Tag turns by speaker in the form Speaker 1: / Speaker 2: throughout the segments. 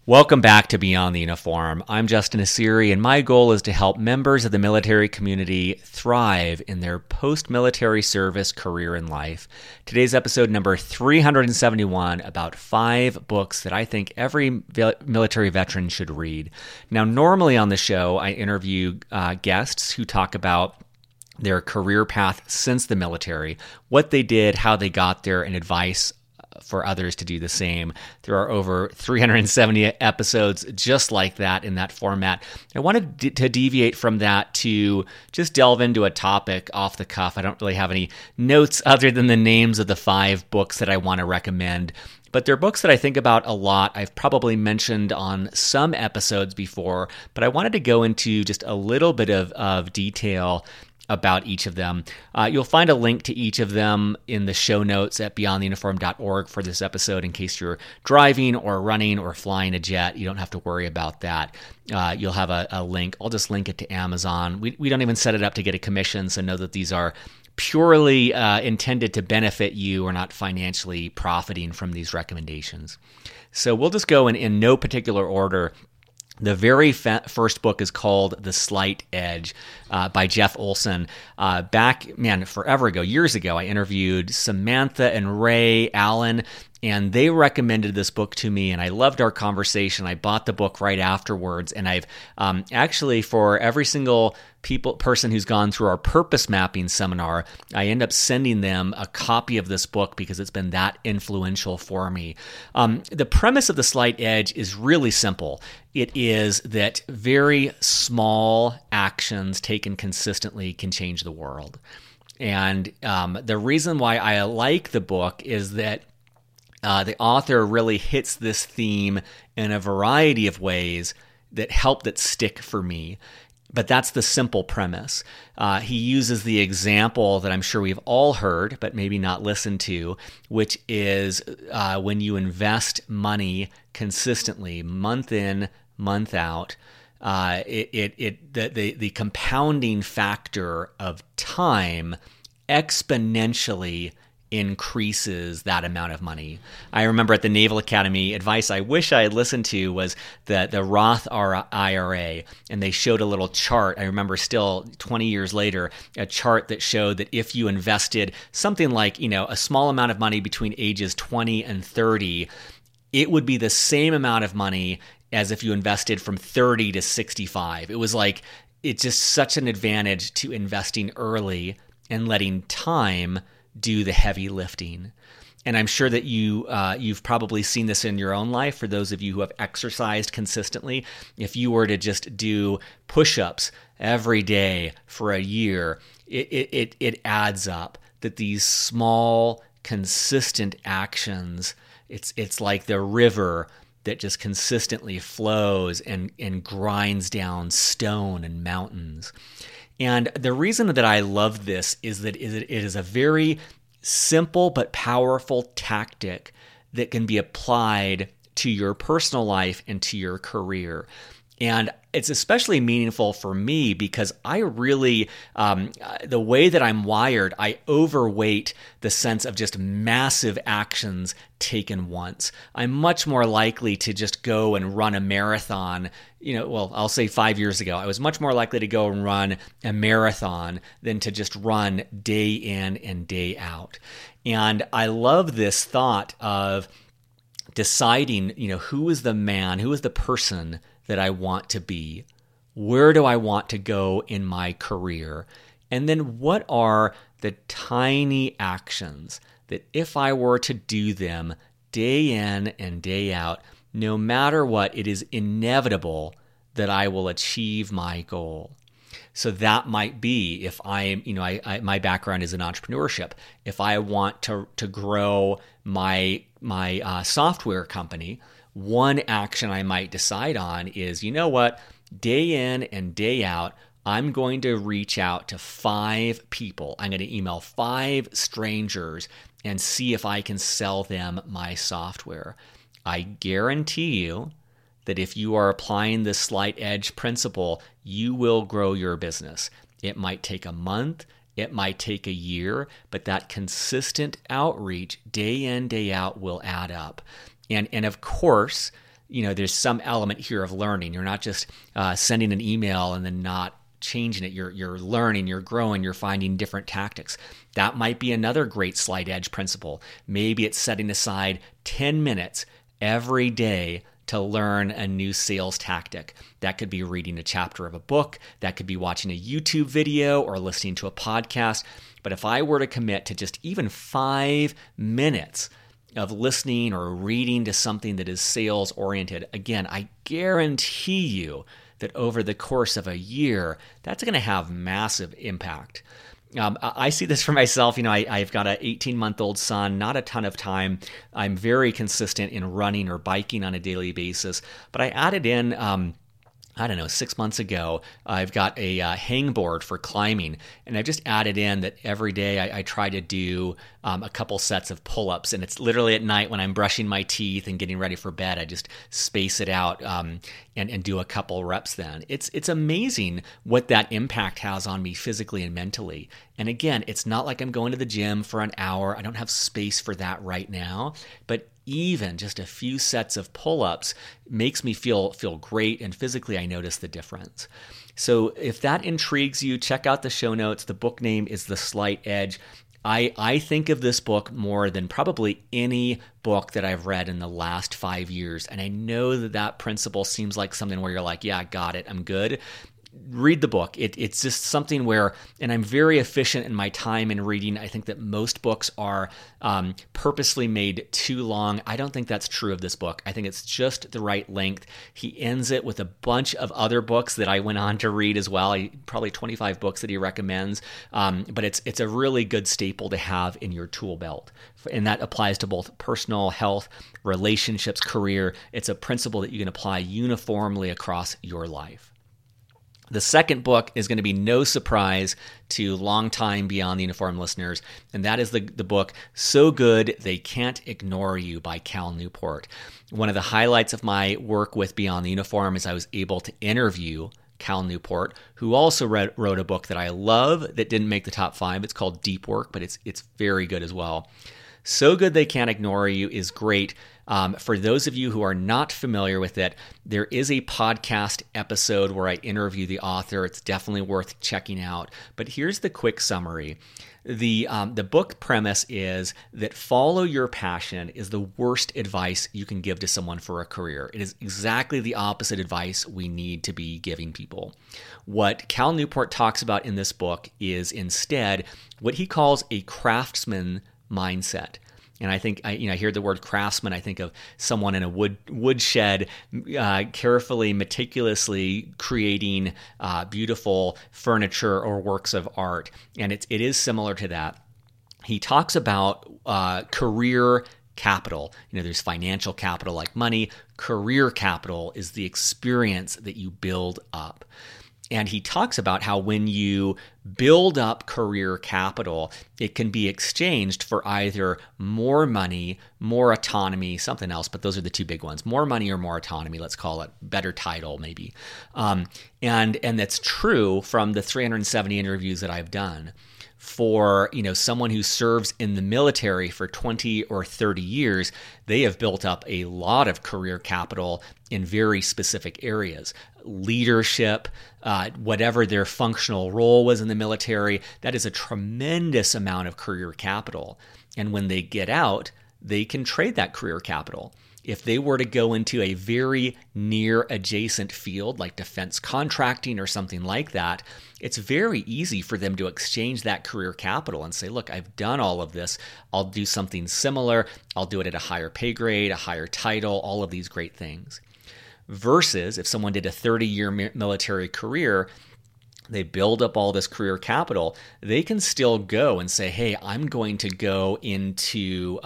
Speaker 1: Welcome back to Beyond the Uniform. I'm Justin Asiri, and my goal is to help members of the military community thrive in their post-military service career and life. Today's episode number 371, about 5 books that I think every military veteran should read. Now, normally on the show, I interview guests who talk about their career path since the military, what they did, how they got there, and advice for others to do the same. There are over 370 episodes just like that in that format. I wanted to deviate from that to just delve into a topic off the cuff. I don't really have any notes other than the names of the 5 books that I want to recommend. But they're books that I think about a lot. I've probably mentioned on some episodes before, but I wanted to go into just a little bit of detail about each of them. You'll find a link to each of them in the show notes at beyondtheuniform.org for this episode in case you're driving or running or flying a jet. You don't have to worry about that. You'll have a link. I'll just link it to Amazon. We don't even set it up to get a commission, so know that these are purely intended to benefit you. We're not financially profiting from these recommendations. So we'll just go in no particular order. The very first book is called The Slight Edge by Jeff Olson. Forever ago, years ago, I interviewed Samantha and Ray Allen, and they recommended this book to me, and I loved our conversation. I bought the book right afterwards, and I've actually, for every single person who's gone through our purpose mapping seminar, I end up sending them a copy of this book because it's been that influential for me. The premise of The Slight Edge is really simple. It is that very small actions taken consistently can change the world. And the reason why I like the book is that the author really hits this theme in a variety of ways that stick for me. But that's the simple premise. He uses the example that I'm sure we've all heard, but maybe not listened to, which is when you invest money consistently, month in, month out, the compounding factor of time exponentially increases that amount of money. I remember at the Naval Academy, advice I wish I had listened to was the Roth IRA, and they showed a little chart. I remember still 20 years later, a chart that showed that if you invested something like, a small amount of money between ages 20 and 30, it would be the same amount of money as if you invested from 30 to 65. It was like, it's just such an advantage to investing early and letting time do the heavy lifting. And I'm sure that you've probably seen this in your own life. For those of you who have exercised consistently, if you were to just do push-ups every day for a year, it adds up. That these small, consistent actions, it's like the river that just consistently flows and grinds down stone and mountains. And the reason that I love this is that it is a very simple but powerful tactic that can be applied to your personal life and to your career. And it's especially meaningful for me because I really, the way that I'm wired, I overweight the sense of just massive actions taken once. I'm much more likely to just go and run a marathon. I'll say 5 years ago, I was much more likely to go and run a marathon than to just run day in and day out. And I love this thought of deciding, who is the man, who is the person that I want to be? Where do I want to go in my career? And then what are the tiny actions that if I were to do them day in and day out, no matter what, it is inevitable that I will achieve my goal. So that might be if my background is in entrepreneurship. If I want to grow my software company, one action I might decide on is, day in and day out, I'm going to reach out to 5 people. I'm going to email 5 strangers and see if I can sell them my software. I guarantee you that if you are applying this slight edge principle, you will grow your business. It might take a month, it might take a year, but that consistent outreach day in, day out will add up. And of course, there's some element here of learning. You're not just sending an email and then not changing it. You're learning, you're growing, you're finding different tactics. That might be another great slight edge principle. Maybe it's setting aside 10 minutes every day to learn a new sales tactic. That could be reading a chapter of a book, that could be watching a YouTube video or listening to a podcast. But if I were to commit to just even 5 minutes of listening or reading to something that is sales oriented, again, I guarantee you that over the course of a year, that's going to have massive impact. I see this for myself. I've got an 18-month-old son, not a ton of time. I'm very consistent in running or biking on a daily basis, but I added in 6 months ago, I've got a hangboard for climbing, and I've just added in that every day I try to do a couple sets of pull-ups, and it's literally at night when I'm brushing my teeth and getting ready for bed, I just space it out and do a couple reps then. It's amazing what that impact has on me physically and mentally. And again, it's not like I'm going to the gym for an hour. I don't have space for that right now, but even just a few sets of pull-ups makes me feel great, and physically I notice the difference. So if that intrigues you, check out the show notes. The book name is The Slight Edge. I think of this book more than probably any book that I've read in the last 5 years, and I know that principle seems like something where you're like, yeah, I got it, I'm good. Read the book. It's just something where, and I'm very efficient in my time in reading. I think that most books are purposely made too long. I don't think that's true of this book. I think it's just the right length. He ends it with a bunch of other books that I went on to read as well. Probably 25 books that he recommends. But it's a really good staple to have in your tool belt. And that applies to both personal health, relationships, career. It's a principle that you can apply uniformly across your life. The second book is going to be no surprise to longtime Beyond the Uniform listeners, and that is the book So Good They Can't Ignore You by Cal Newport. One of the highlights of my work with Beyond the Uniform is I was able to interview Cal Newport, who also wrote a book that I love that didn't make the top 5. It's called Deep Work, but it's very good as well. So Good They Can't Ignore You is great. For those of you who are not familiar with it, there is a podcast episode where I interview the author. It's definitely worth checking out. But here's the quick summary. The book premise is that follow your passion is the worst advice you can give to someone for a career. It is exactly the opposite advice we need to be giving people. What Cal Newport talks about in this book is instead what he calls a craftsman mindset. And I think, I hear the word craftsman, I think of someone in a woodshed carefully, meticulously creating beautiful furniture or works of art. And it is similar to that. He talks about career capital. There's financial capital like money. Career capital is the experience that you build up. And he talks about how when you build up career capital, it can be exchanged for either more money, more autonomy, something else, but those are the two big ones. More money or more autonomy, let's call it. Better title, maybe. And that's true from the 370 interviews that I've done. For someone who serves in the military for 20 or 30 years, they have built up a lot of career capital in very specific areas. Leadership, whatever their functional role was in the military, that is a tremendous amount of career capital. And when they get out, they can trade that career capital. If they were to go into a very near adjacent field like defense contracting or something like that, it's very easy for them to exchange that career capital and say, look, I've done all of this. I'll do something similar. I'll do it at a higher pay grade, a higher title, all of these great things. Versus if someone did a 30-year military career, they build up all this career capital, they can still go and say, hey, I'm going to go into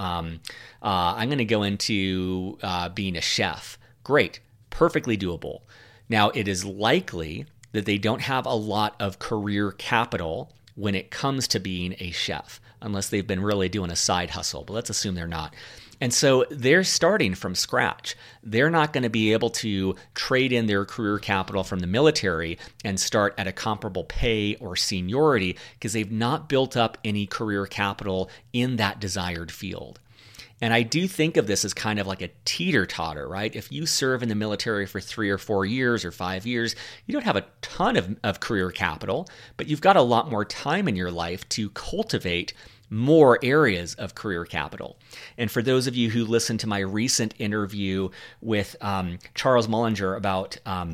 Speaker 1: being a chef. Great, perfectly doable. Now, it is likely that they don't have a lot of career capital when it comes to being a chef, unless they've been really doing a side hustle, but let's assume they're not. And so they're starting from scratch. They're not going to be able to trade in their career capital from the military and start at a comparable pay or seniority because they've not built up any career capital in that desired field. And I do think of this as kind of like a teeter-totter, right? If you serve in the military for 3 or 4 years or 5 years, you don't have a ton of career capital, but you've got a lot more time in your life to cultivate more areas of career capital. And for those of you who listened to my recent interview with Charles Mullinger about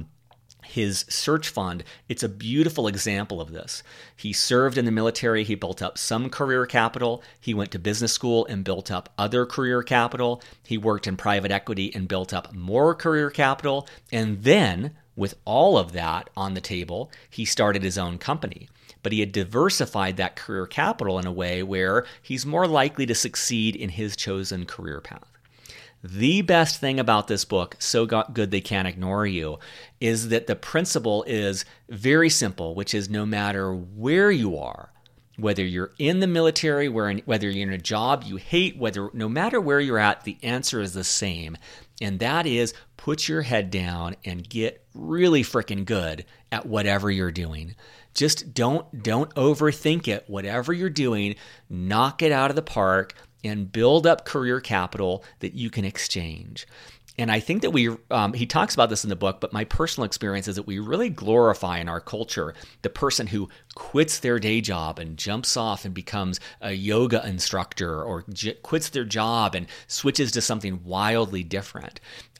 Speaker 1: his search fund, it's a beautiful example of this. He served in the military. He built up some career capital. He went to business school and built up other career capital. He worked in private equity and built up more career capital. And then, with all of that on the table, he started his own company. But he had diversified that career capital in a way where he's more likely to succeed in his chosen career path. The best thing about this book, So Good They Can't Ignore You, is that the principle is very simple, which is no matter where you are, whether you're in the military, whether you're in a job you hate, no matter where you're at, the answer is the same. And that is put your head down and get really freaking good at whatever you're doing. Just don't overthink it. Whatever you're doing, knock it out of the park and build up career capital that you can exchange. And I think that he talks about this in the book, but my personal experience is that we really glorify in our culture the person who quits their day job and jumps off and becomes a yoga instructor, or quits their job and switches to something wildly different.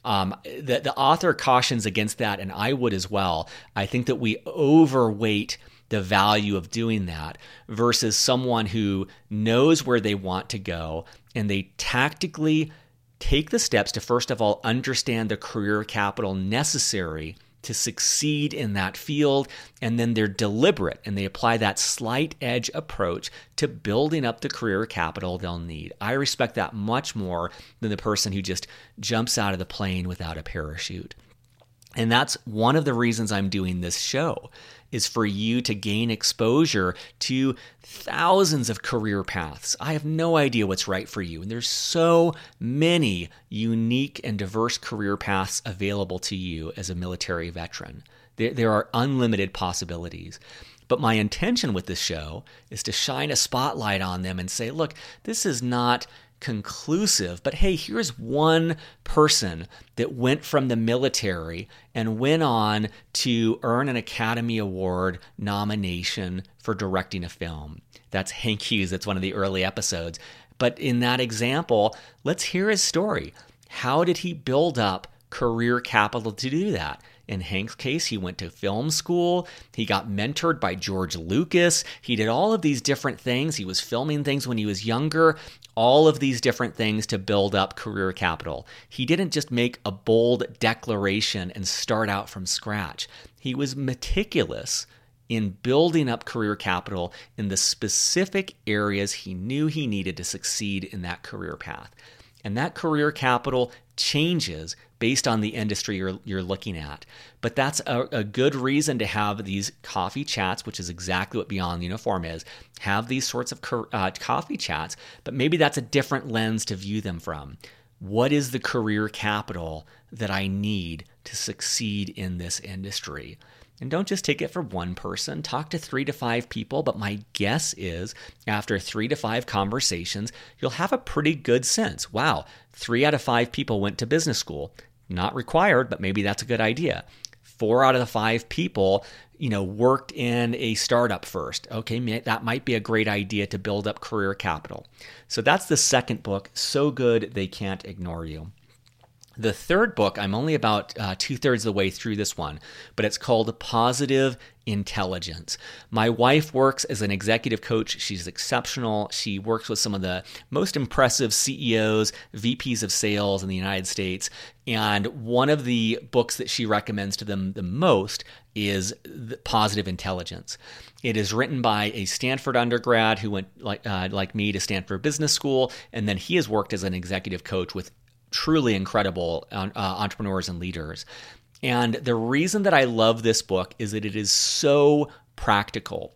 Speaker 1: The author cautions against that, and I would as well. I think that we overweight the value of doing that versus someone who knows where they want to go and they tactically take the steps to, first of all, understand the career capital necessary to succeed in that field, and then they're deliberate and they apply that slight edge approach to building up the career capital they'll need. I respect that much more than the person who just jumps out of the plane without a parachute. And that's one of the reasons I'm doing this show, is for you to gain exposure to thousands of career paths. I have no idea what's right for you. And there's so many unique and diverse career paths available to you as a military veteran. There are unlimited possibilities. But my intention with this show is to shine a spotlight on them and say, look, this is not conclusive, but hey, here's one person that went from the military and went on to earn an Academy Award nomination for directing a film. That's Hank Hughes. That's one of the early episodes. But in that example, let's hear his story. How did he build up career capital to do that? In Hank's case, he went to film school. He got mentored by George Lucas. He did all of these different things. He was filming things when he was younger, all of these different things to build up career capital. He didn't just make a bold declaration and start out from scratch. He was meticulous in building up career capital in the specific areas he knew he needed to succeed in that career path. And that career capital changes based on the industry you're looking at. But that's a good reason to have these coffee chats, which is exactly what Beyond the Uniform is. Have these sorts of coffee chats, but maybe that's a different lens to view them from. What is the career capital that I need to succeed in this industry? And don't just take it from one person. Talk to 3 to 5 people. But my guess is after 3 to 5 conversations, you'll have a pretty good sense. Wow, 3 out of 5 people went to business school. Not required, but maybe that's a good idea. 4 out of the 5 people, worked in a startup first. Okay, that might be a great idea to build up career capital. So that's the second book, So Good They Can't Ignore You. The third book, I'm only about 2/3 of the way through this one, but it's called Positive Intelligence. My wife works as an executive coach. She's exceptional. She works with some of the most impressive CEOs, VPs of sales in the United States. And one of the books that she recommends to them the most is Positive Intelligence. It is written by a Stanford undergrad who went, like me, to Stanford Business School, and then he has worked as an executive coach with truly incredible entrepreneurs and leaders. And the reason that I love this book is that it is so practical.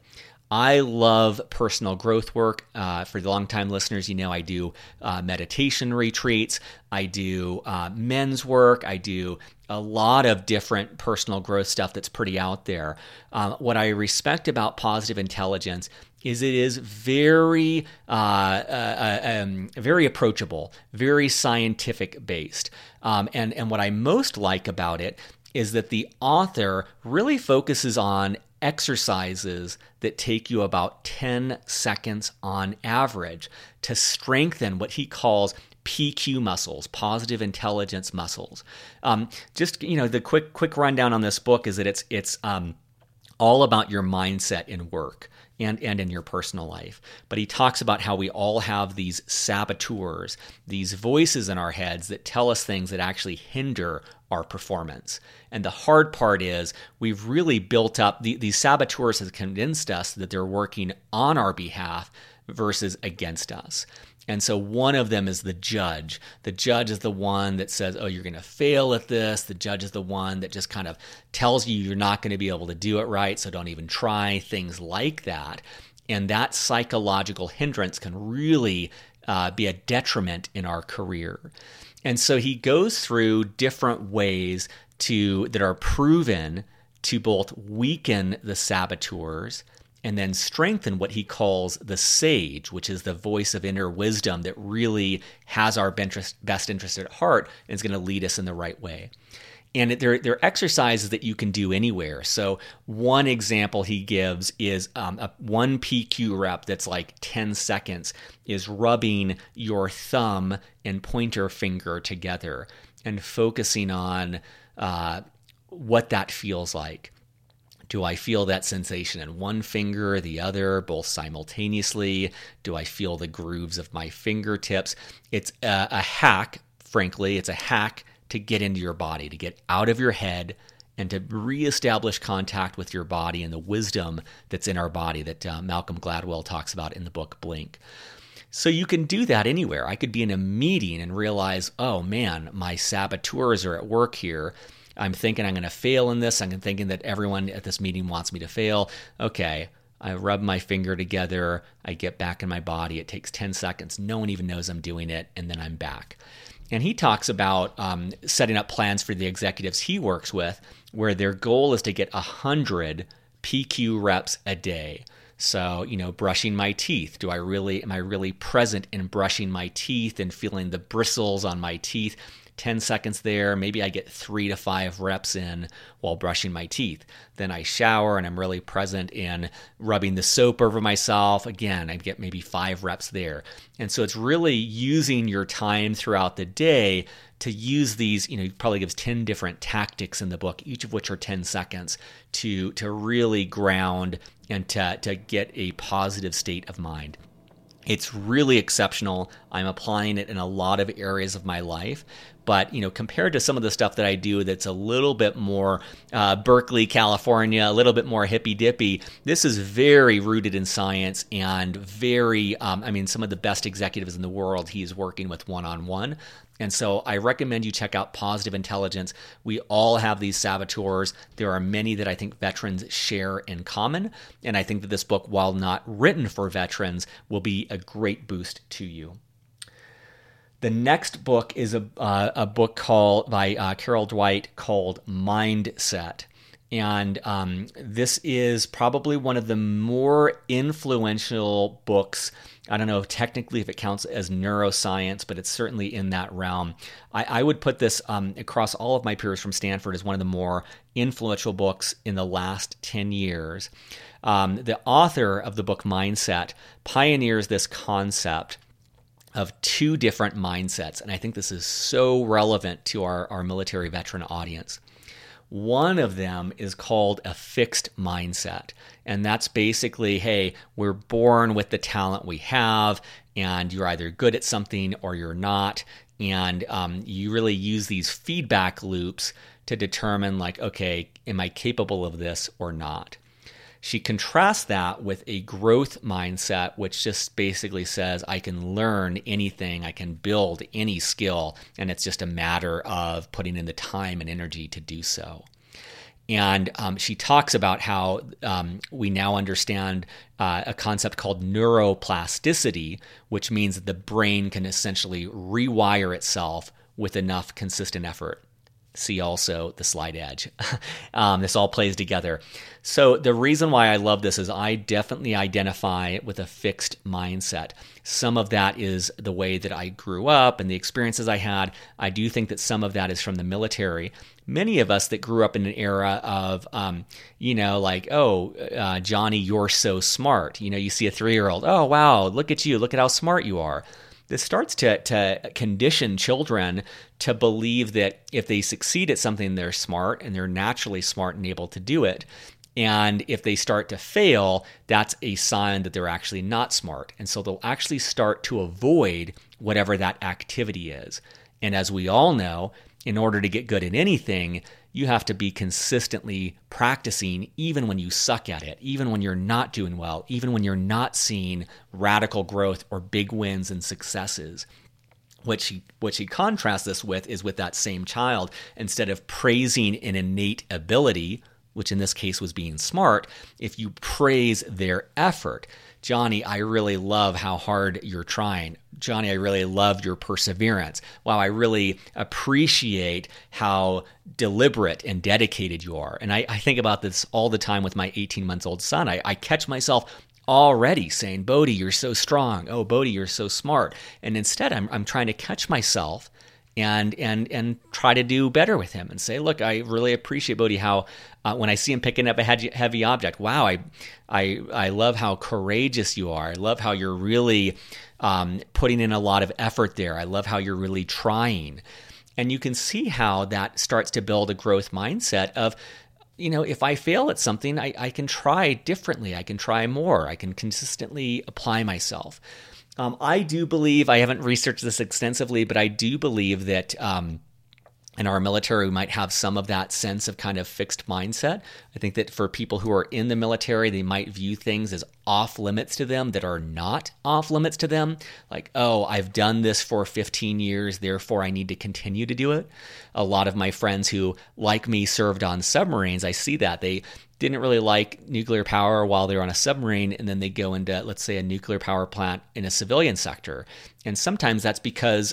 Speaker 1: I love personal growth work. For the longtime listeners, I do meditation retreats. I do men's work. I do a lot of different personal growth stuff that's pretty out there. What I respect about Positive Intelligence is it is very very approachable, very scientific based. And what I most like about it is that the author really focuses on exercises that take you about 10 seconds on average to strengthen what he calls PQ muscles, positive intelligence muscles. Just the quick rundown on this book is that it's all about your mindset in work and in your personal life. But he talks about how we all have these saboteurs, these voices in our heads that tell us things that actually hinder our performance. And the hard part is we've really built up, these saboteurs have convinced us that they're working on our behalf versus against us. And so one of them is the judge. The judge is the one that says, oh, you're going to fail at this. The judge is the one that just kind of tells you you're not going to be able to do it right, so don't even try, things like that. And that psychological hindrance can really be a detriment in our career. And so he goes through different ways that are proven to both weaken the saboteurs and then strengthen what he calls the sage, which is the voice of inner wisdom that really has our best interest at heart and is going to lead us in the right way. And there are exercises that you can do anywhere. So one example he gives is one PQ rep that's like 10 seconds is rubbing your thumb and pointer finger together and focusing on what that feels like. Do I feel that sensation in one finger or the other, both simultaneously? Do I feel the grooves of my fingertips? It's a hack, frankly. It's a hack to get into your body, to get out of your head and to reestablish contact with your body and the wisdom that's in our body that Malcolm Gladwell talks about in the book Blink. So you can do that anywhere. I could be in a meeting and realize, oh man, my saboteurs are at work here. I'm thinking I'm going to fail in this. I'm thinking that everyone at this meeting wants me to fail. Okay, I rub my finger together. I get back in my body. It takes 10 seconds. No one even knows I'm doing it, and then I'm back. And he talks about setting up plans for the executives he works with where their goal is to get 100 PQ reps a day. So, brushing my teeth. Am I really present in brushing my teeth and feeling the bristles on my teeth? 10 seconds there, maybe I get 3 to 5 reps in while brushing my teeth. Then I shower and I'm really present in rubbing the soap over myself. Again, I get maybe 5 reps there. And so it's really using your time throughout the day to use these, he probably gives 10 different tactics in the book, each of which are 10 seconds to really ground and to get a positive state of mind. It's really exceptional. I'm applying it in a lot of areas of my life. But, compared to some of the stuff that I do that's a little bit more Berkeley, California, a little bit more hippy-dippy, this is very rooted in science and very, some of the best executives in the world he's working with one-on-one. And so I recommend you check out Positive Intelligence. We all have these saboteurs. There are many that I think veterans share in common. And I think that this book, while not written for veterans, will be a great boost to you. The next book is a book by Carol Dweck called Mindset. And this is probably one of the more influential books. I don't know technically if it counts as neuroscience, but it's certainly in that realm. I would put this across all of my peers from Stanford as one of the more influential books in the last 10 years. The author of the book Mindset pioneers this concept of 2 different mindsets, and I think this is so relevant to our military veteran audience. One of them is called a fixed mindset, and that's basically, hey, we're born with the talent we have, and you're either good at something or you're not, and you really use these feedback loops to determine, like, okay, am I capable of this or not? She contrasts that with a growth mindset, which just basically says I can learn anything, I can build any skill, and it's just a matter of putting in the time and energy to do so. And she talks about how we now understand a concept called neuroplasticity, which means that the brain can essentially rewire itself with enough consistent effort. See also The Slight Edge. This all plays together. So the reason why I love this is I definitely identify with a fixed mindset. Some of that is the way that I grew up and the experiences I had. I do think that some of that is from the military. Many of us that grew up in an era of, Johnny, you're so smart. You see a 3-year-old, oh, wow, look at you. Look at how smart you are. This starts to condition children to believe that if they succeed at something, they're smart and they're naturally smart and able to do it. And if they start to fail, that's a sign that they're actually not smart. And so they'll actually start to avoid whatever that activity is. And as we all know, in order to get good at anything, you have to be consistently practicing even when you suck at it, even when you're not doing well, even when you're not seeing radical growth or big wins and successes. What she contrasts this with is with that same child, instead of praising an innate ability, which in this case was being smart, if you praise their effort. Johnny, I really love how hard you're trying. Johnny, I really love your perseverance. Wow, I really appreciate how deliberate and dedicated you are. And I think about this all the time with my 18-month-old son. I catch myself already saying, Bodhi, you're so strong. Oh, Bodhi, you're so smart. And instead, I'm trying to catch myself and try to do better with him and say, look, I really appreciate, Bodhi, how when I see him picking up a heavy object, wow, I love how courageous you are. I love how you're really putting in a lot of effort there. I love how you're really trying. And you can see how that starts to build a growth mindset of, if I fail at something, I can try differently. I can try more. I can consistently apply myself. I do believe, I haven't researched this extensively, but I do believe that in our military, we might have some of that sense of kind of fixed mindset. I think that for people who are in the military, they might view things as off limits to them that are not off limits to them. Like, oh, I've done this for 15 years, therefore I need to continue to do it. A lot of my friends who, like me, served on submarines, I see that. They didn't really like nuclear power while they were on a submarine, and then they go into, let's say, a nuclear power plant in a civilian sector. And sometimes that's because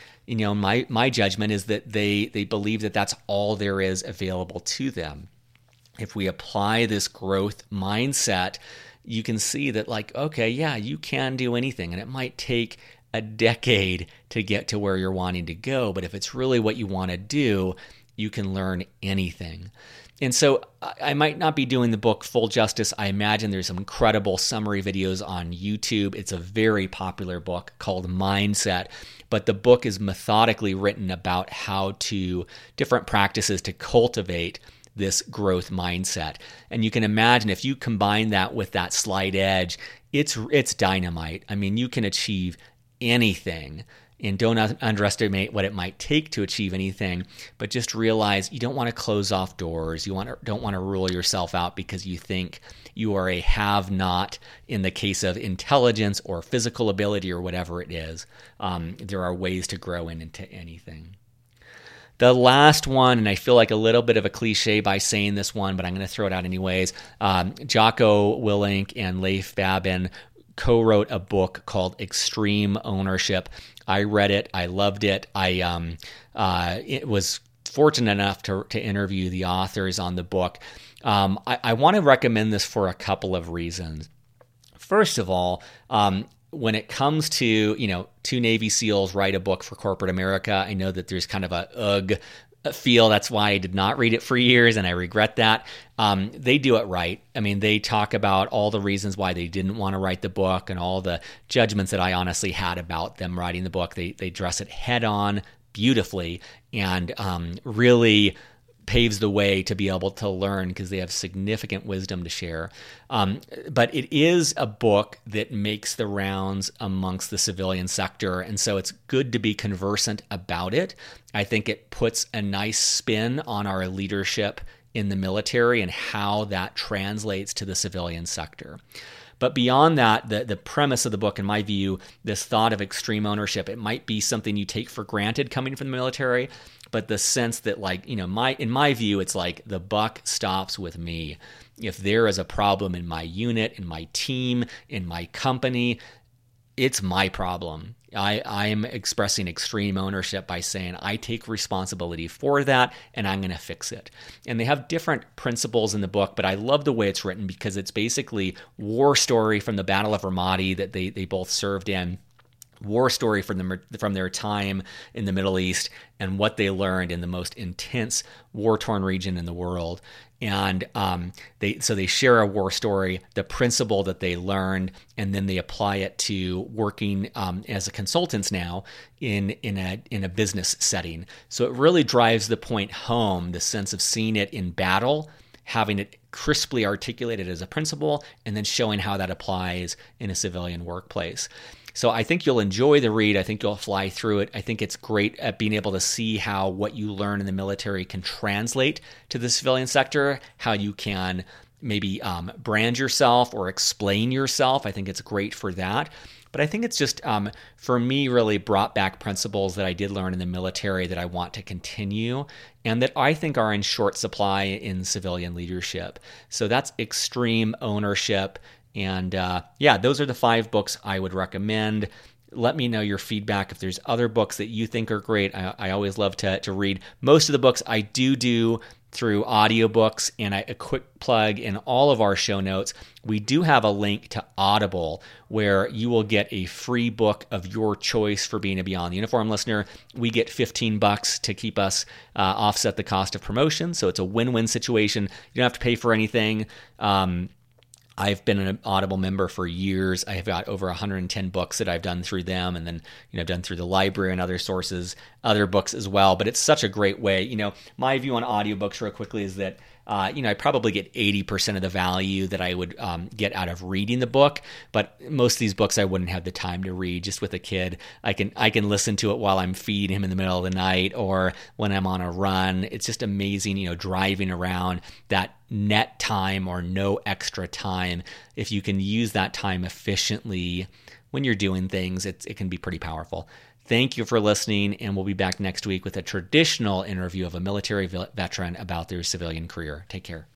Speaker 1: my judgment is that they believe that that's all there is available to them. If we apply this growth mindset, you can see that, like, okay, yeah, you can do anything, and it might take a decade to get to where you're wanting to go, but if it's really what you want to do, you can learn anything. And so I might not be doing the book full justice. I imagine there's some incredible summary videos on YouTube. It's a very popular book called Mindset, but the book is methodically written about how to different practices to cultivate this growth mindset. And you can imagine if you combine that with that slight edge, it's dynamite. I mean, you can achieve anything. And don't underestimate what it might take to achieve anything, but just realize you don't want to close off doors. You don't want to rule yourself out because you think you are a have-not in the case of intelligence or physical ability or whatever it is. There are ways to grow into anything. The last one, and I feel like a little bit of a cliche by saying this one, but I'm going to throw it out anyways. Jocko Willink and Leif Babin co-wrote a book called Extreme Ownership. I read it. I loved it. It was fortunate enough to interview the authors on the book. I want to recommend this for a couple of reasons. First of all, when it comes to, two Navy SEALs write a book for corporate America, I know that there's kind of a ugh feel. That's why I did not read it for years, and I regret that. They do it right. I mean, they talk about all the reasons why they didn't want to write the book and all the judgments that I honestly had about them writing the book. They address it head on beautifully and really paves the way to be able to learn because they have significant wisdom to share. But it is a book that makes the rounds amongst the civilian sector, and so it's good to be conversant about it. I think it puts a nice spin on our leadership in the military and how that translates to the civilian sector. But beyond that, the premise of the book, in my view, this thought of extreme ownership, it might be something you take for granted coming from the military, but the sense that, in my view, it's like the buck stops with me. If there is a problem in my unit, in my team, in my company, it's my problem. I'm expressing extreme ownership by saying I take responsibility for that and I'm going to fix it. And they have different principles in the book, but I love the way it's written because it's basically war story from the Battle of Ramadi that they both served in, war story from their time in the Middle East and what they learned in the most intense war-torn region in the world. And they share a war story, the principle that they learned, and then they apply it to working as a consultants now in a business setting. So it really drives the point home, the sense of seeing it in battle, having it crisply articulated as a principle, and then showing how that applies in a civilian workplace. So I think you'll enjoy the read. I think you'll fly through it. I think it's great at being able to see how what you learn in the military can translate to the civilian sector, how you can maybe brand yourself or explain yourself. I think it's great for that. But I think it's just, for me, really brought back principles that I did learn in the military that I want to continue and that I think are in short supply in civilian leadership. So that's extreme ownership. And those are the 5 books I would recommend. Let me know your feedback if there's other books that you think are great. I always love to read. Most of the books I do through audiobooks, and a quick plug in all of our show notes. We do have a link to Audible where you will get a free book of your choice for being a Beyond the Uniform listener. We get $15 to keep us offset the cost of promotion, so it's a win-win situation. You don't have to pay for anything. I've been an Audible member for years. I have got over 110 books that I've done through them, and then I've done through the library and other sources, other books as well. But it's such a great way. My view on audiobooks real quickly is that I probably get 80% of the value that I would get out of reading the book, but most of these books I wouldn't have the time to read. Just with a kid, I can listen to it while I'm feeding him in the middle of the night or when I'm on a run. It's just amazing, driving around, that net time or no extra time. If you can use that time efficiently when you're doing things, it can be pretty powerful. Thank you for listening, and we'll be back next week with a traditional interview of a military veteran about their civilian career. Take care.